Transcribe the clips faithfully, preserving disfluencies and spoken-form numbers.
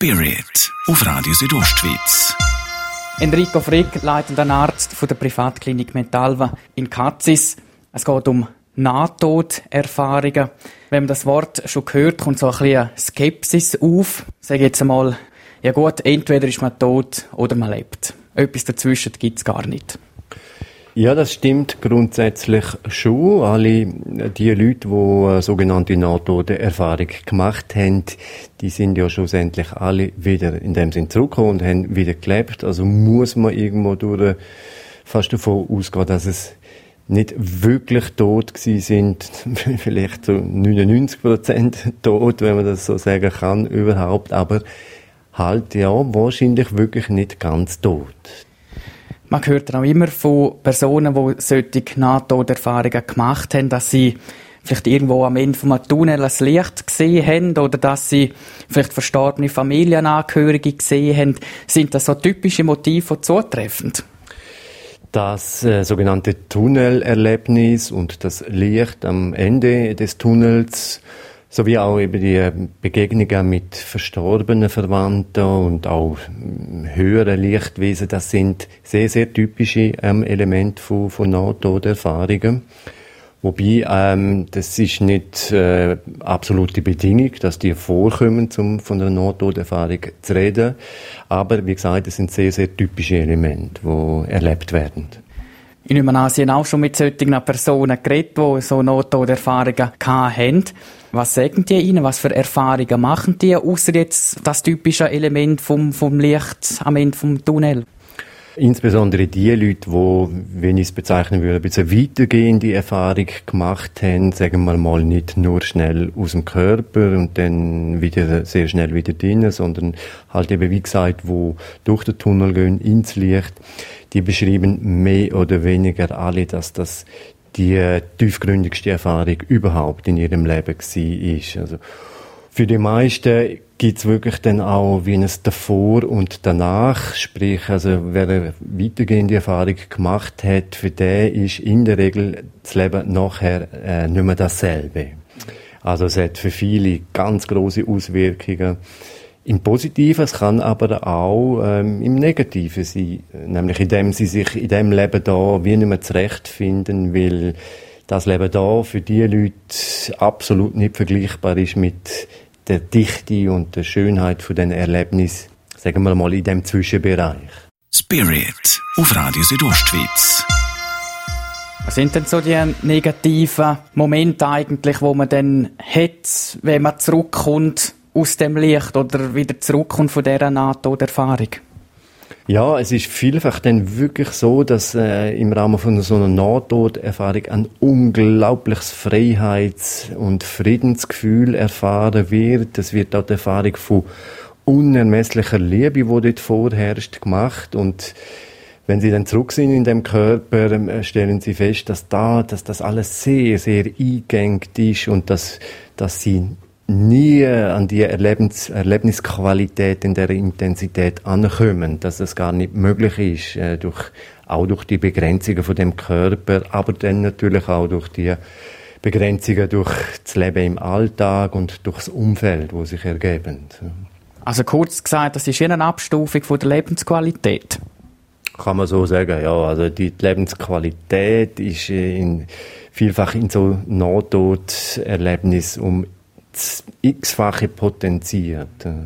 Spirit auf Radio Südostschweiz. Enrico Frick, leitender Arzt von der Privatklinik Mentalva in Katzis. Es geht um Nahtoderfahrungen. Wenn man das Wort schon hört, kommt so ein bisschen Skepsis auf. Ich sage jetzt einmal, ja gut, entweder ist man tot oder man lebt. Etwas dazwischen gibt es gar nicht. Ja, das stimmt grundsätzlich schon. Alle die Leute, die eine sogenannte Nahtoderfahrung gemacht haben, die sind ja schlussendlich alle wieder in dem Sinn zurückgekommen und haben wieder gelebt. Also muss man irgendwo durch fast davon ausgehen, dass es nicht wirklich tot gewesen sind, vielleicht so neunundneunzig Prozent tot, wenn man das so sagen kann, überhaupt, aber halt ja, wahrscheinlich wirklich nicht ganz tot. Man hört auch immer von Personen, die solche Nahtoderfahrungen gemacht haben, dass sie vielleicht irgendwo am Ende vom Tunnel ein Licht gesehen haben oder dass sie vielleicht verstorbene Familienangehörige gesehen haben. Sind das so typische Motive, die zutreffend? Das äh, sogenannte Tunnelerlebnis und das Licht am Ende des Tunnels sowie auch eben die Begegnungen mit verstorbenen Verwandten und auch höheren Lichtwesen, das sind sehr, sehr typische ähm, Elemente von, von Nahtoderfahrungen. Wobei, ähm, das ist nicht äh, absolute Bedingung, dass die vorkommen, um von einer Nahtoderfahrung zu reden. Aber wie gesagt, es sind sehr, sehr typische Elemente, die erlebt werden. Ich nehme an, Sie haben auch schon mit solchen Personen geredet, die so Nahtoderfahrungen hatten. Was sagen die Ihnen? Was für Erfahrungen machen die, ausser jetzt das typische Element vom, vom Licht am Ende vom Tunnel? Insbesondere die Leute, die, wenn ich es bezeichnen würde, ein bisschen weitergehende Erfahrung gemacht haben, sagen wir mal nicht nur schnell aus dem Körper und dann wieder sehr schnell wieder drin, sondern halt eben, wie gesagt, wo durch den Tunnel gehen, ins Licht, die beschreiben mehr oder weniger alle, dass das die tiefgründigste Erfahrung überhaupt in ihrem Leben war. Also für die meisten gibt es wirklich dann auch wie ein Davor und Danach. Sprich, also wer eine weitergehende Erfahrung gemacht hat, für den ist in der Regel das Leben nachher äh, nicht mehr dasselbe. Also es hat für viele ganz grosse Auswirkungen im Positiven, es kann aber auch ähm, im Negativen sein, nämlich indem sie sich in dem Leben da wie nicht mehr zurechtfinden, weil das Leben da für die Leute absolut nicht vergleichbar ist mit der Dichte und der Schönheit von den Erlebnissen, sagen wir mal, in dem Zwischenbereich. Spirit auf Radio Südostschweiz. Was sind denn so die negativen Momente eigentlich, wo man dann hat, wenn man zurückkommt aus dem Licht oder wieder zurückkommt von dieser Nahtoderfahrung? Ja, es ist vielfach dann wirklich so, dass äh, im Rahmen von so einer Nahtoderfahrung ein unglaubliches Freiheits- und Friedensgefühl erfahren wird. Es wird auch die Erfahrung von unermesslicher Liebe, die dort vorherrscht, gemacht. Und wenn sie dann zurück sind in dem Körper, äh, stellen sie fest, dass da, dass das alles sehr, sehr eingängig ist und dass, dass sie nie an die Erlebnis, Erlebnisqualität in der Intensität ankommen, dass es gar nicht möglich ist, äh, durch, auch durch die Begrenzungen von dem Körper, aber dann natürlich auch durch die Begrenzungen durch das Leben im Alltag und durch das Umfeld, das sich ergeben. Also kurz gesagt, das ist eine Abstufung von der Lebensqualität. Kann man so sagen, ja. Also die Lebensqualität ist in, vielfach in so Nahtoderlebnis um das x-fache potenziert.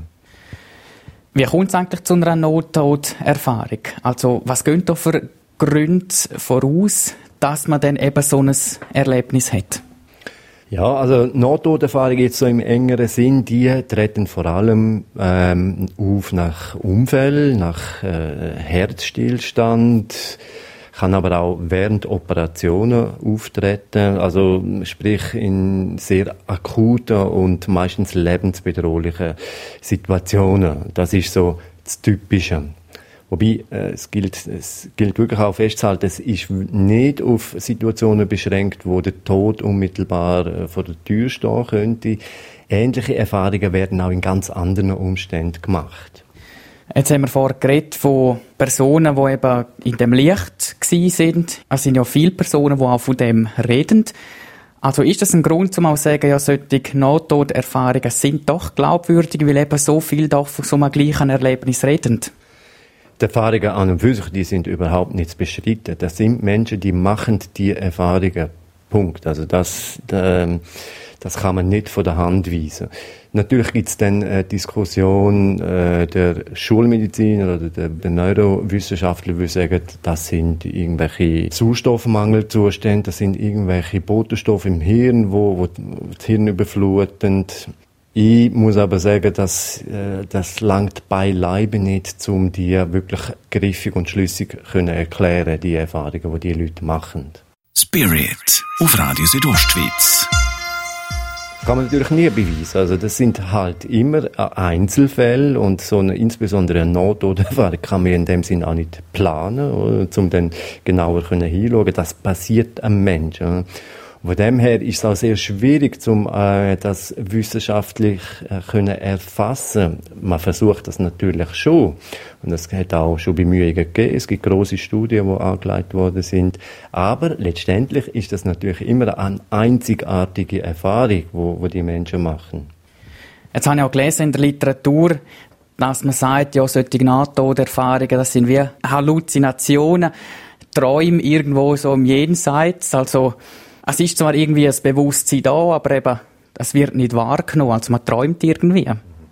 Wie kommt es eigentlich zu einer Nahtoderfahrung? Also was gehen da für Gründe voraus, dass man dann eben so ein Erlebnis hat? Ja, also Nahtoderfahrungen jetzt so im engeren Sinn, die treten vor allem ähm, auf nach Unfall, nach äh, Herzstillstand, kann aber auch während Operationen auftreten, also sprich in sehr akuten und meistens lebensbedrohlichen Situationen. Das ist so das Typische. Wobei, äh, es gilt, es gilt wirklich auch festzuhalten, es ist nicht auf Situationen beschränkt, wo der Tod unmittelbar äh, vor der Tür stehen könnte. Ähnliche Erfahrungen werden auch in ganz anderen Umständen gemacht. Jetzt haben wir vorher geredet von Personen, die eben in dem Licht waren. Es sind ja viele Personen, die auch von dem reden. Also ist das ein Grund, um auch zu sagen, ja, solche Nahtoderfahrungen sind doch glaubwürdig, weil eben so viel doch von so einem gleichen Erlebnis reden? Die Erfahrungen an und für sich, die sind überhaupt nicht zu bestreiten. Das sind Menschen, die machen die Erfahrungen. Punkt. Also das, ähm, das kann man nicht von der Hand weisen. Natürlich gibt es dann eine Diskussion äh, der Schulmediziner oder der, der Neurowissenschaftler, die sagen, das sind irgendwelche Sauerstoffmangelzustände, das sind irgendwelche Botenstoffe im Hirn, wo, wo das Hirn überfluten. Ich muss aber sagen, dass äh, das langt beileibe nicht, um die wirklich griffig und schlüssig können erklären, die Erfahrungen, die die Leute machen. Spirit auf Radio Südostschweiz. Das kann man natürlich nie beweisen. Also das sind halt immer Einzelfälle und so eine, insbesondere eine Nahtoderfahrung kann man in dem Sinn auch nicht planen, oder, um dann genauer können hinschauen. Das passiert einem Menschen. Von dem her ist es auch sehr schwierig, um äh, das wissenschaftlich äh, können erfassen. Man versucht das natürlich schon. Und es hat auch schon Bemühungen gegeben. Es gibt grosse Studien, die angelegt worden sind. Aber letztendlich ist das natürlich immer eine einzigartige Erfahrung, wo, wo die Menschen machen. Jetzt habe ich auch gelesen in der Literatur, dass man sagt, ja, solche Nahtoderfahrungen, das sind wie Halluzinationen, Träume irgendwo so im Jenseits, also es ist zwar irgendwie ein Bewusstsein da, aber eben, es wird nicht wahrgenommen, also man träumt irgendwie.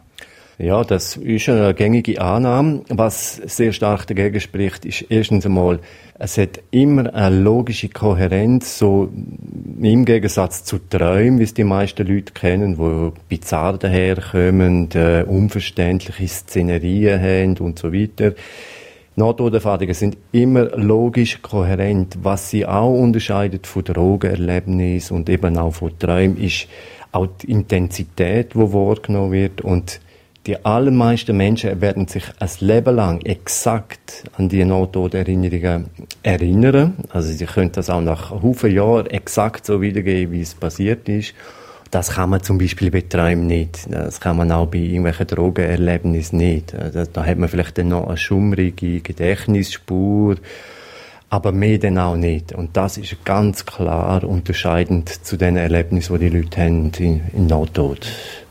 Ja, das ist eine gängige Annahme. Was sehr stark dagegen spricht, ist erstens einmal, es hat immer eine logische Kohärenz, so im Gegensatz zu Träumen, wie es die meisten Leute kennen, die bizarr daherkommen, äh, unverständliche Szenerien haben und so weiter. Nahtoderfahrungen sind immer logisch kohärent. Was sie auch unterscheidet von Drogenerlebnissen und eben auch von Träumen, ist auch die Intensität, die wahrgenommen wird. Und die allermeisten Menschen werden sich ein Leben lang exakt an die Nahtoderinnerungen erinnern. Also sie können das auch nach Haufen Jahren exakt so wiedergeben, wie es passiert ist. Das kann man zum Beispiel bei Träumen nicht. Das kann man auch bei irgendwelchen Drogenerlebnissen nicht. Da, da hat man vielleicht dann noch eine schummrige Gedächtnisspur, aber mehr dann auch nicht. Und das ist ganz klar unterscheidend zu den Erlebnissen, die die Leute haben in, in Nahtod.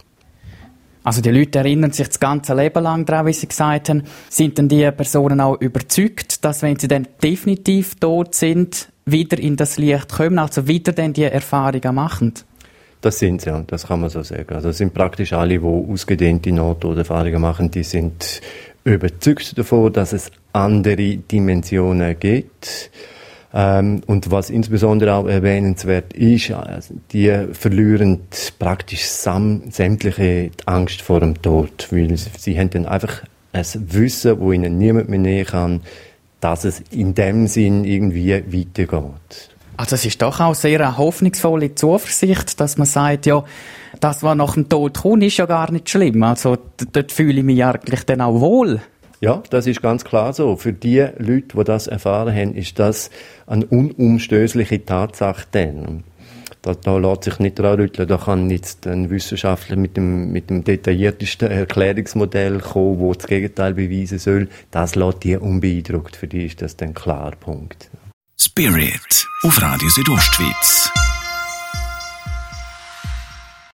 Also die Leute erinnern sich das ganze Leben lang daran, wie sie gesagt haben. Sind denn die Personen auch überzeugt, dass wenn sie dann definitiv tot sind, wieder in das Licht kommen, also wieder dann die Erfahrungen machen? Das sind sie, ja, das kann man so sagen. Also es sind praktisch alle, die ausgedehnte Nahtoderfahrungen machen, die sind überzeugt davon, dass es andere Dimensionen gibt. Ähm, und was insbesondere auch erwähnenswert ist, also die verlieren praktisch sam- sämtliche Angst vor dem Tod, weil sie, sie haben dann einfach ein Wissen, wo ihnen niemand mehr näher kann, dass es in dem Sinn irgendwie weitergeht. Also es ist doch auch sehr eine hoffnungsvolle Zuversicht, dass man sagt, ja, das, was nach dem Tod kommt, ist ja gar nicht schlimm. Also d- dort fühle ich mich eigentlich dann auch wohl. Ja, das ist ganz klar so. Für die Leute, die das erfahren haben, ist das eine unumstößliche Tatsache. Denn da, da lässt sich nicht dran rütteln. Da kann jetzt ein Wissenschaftler mit dem, mit dem detailliertesten Erklärungsmodell kommen, wo das Gegenteil beweisen soll. Das lässt die unbeeindruckt. Für die ist das dann klar. Punkt. Spirit auf Radio Südostschweiz.